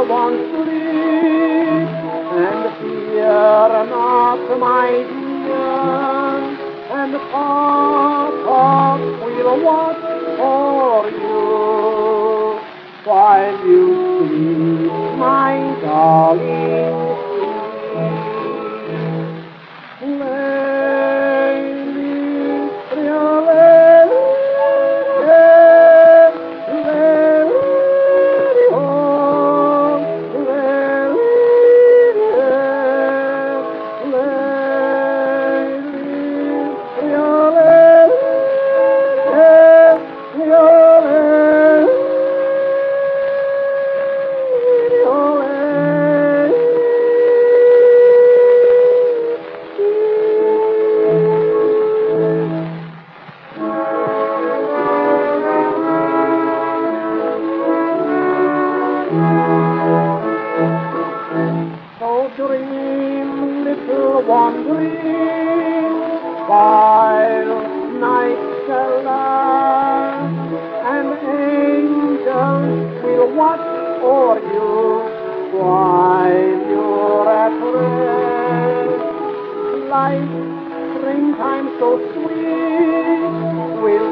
little one sleep, and fear not, my dear, and Papa will watch for you while you sleep, my darling. So dream, little one, dream, while night shall last, and angels will watch o'er you while you're at rest. Like springtime so sweet will